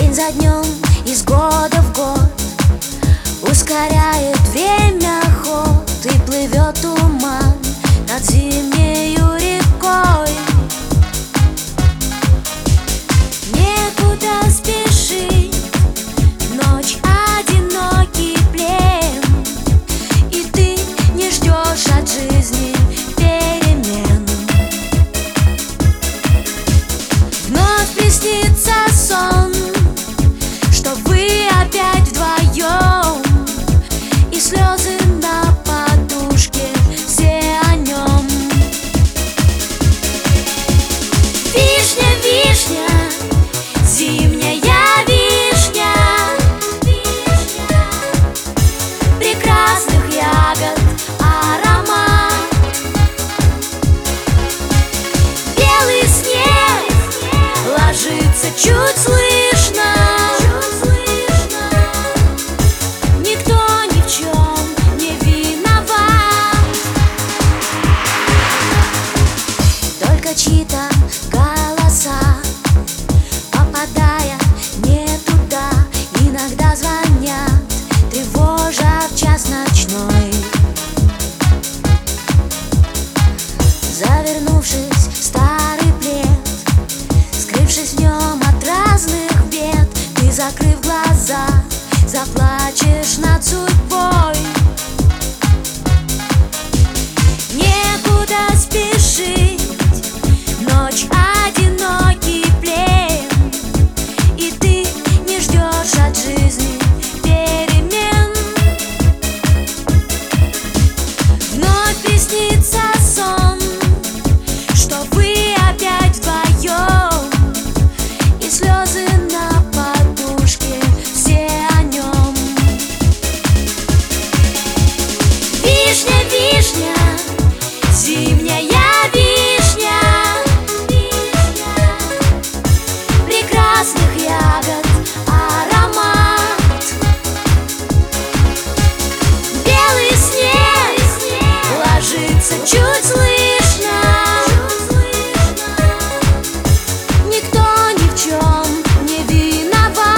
День за днем, из года в год ускоряет время ход, и плывет туман над зимнею рекой. Некуда спешить, ночь одинокий плен, и ты не ждешь от жизни перемен. Вновь приснится сон, что вы опять вдвоем, и слезы на подушке, все о нем. Вишня, вишня, зимняя вишня, прекрасных ягод аромат. Белый снег ложится чуть слышно, никто ни в чем не виноват, только чьи-то голоса, попадая не туда, иногда звонят, тревожат в час ночной. Завернувшись в старый плед, скрывшись в нем от разных бед, ты, закрыв глаза, заплачешь над судьбой. Некуда спешить, ночь одинокий плен, и ты не ждешь от жизни перемен. Вновь приснится сон, что вы опять вдвоем, и слезы на подушке, все о нем. Вишня, вишня, зимняя вишня, прекрасных ягод аромат. Белый снег ложится чуть слышно, никто ни в чем не виноват.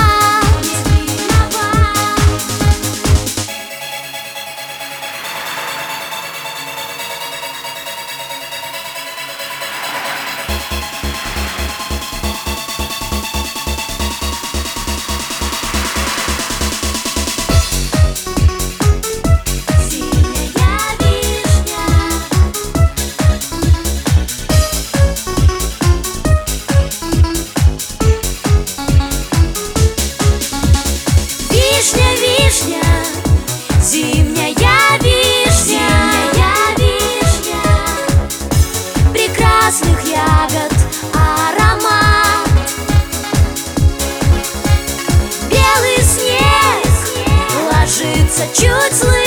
Вишня, вишня, зимняя вишня, прекрасных ягод аромат. Белый снег ложится чуть слышно,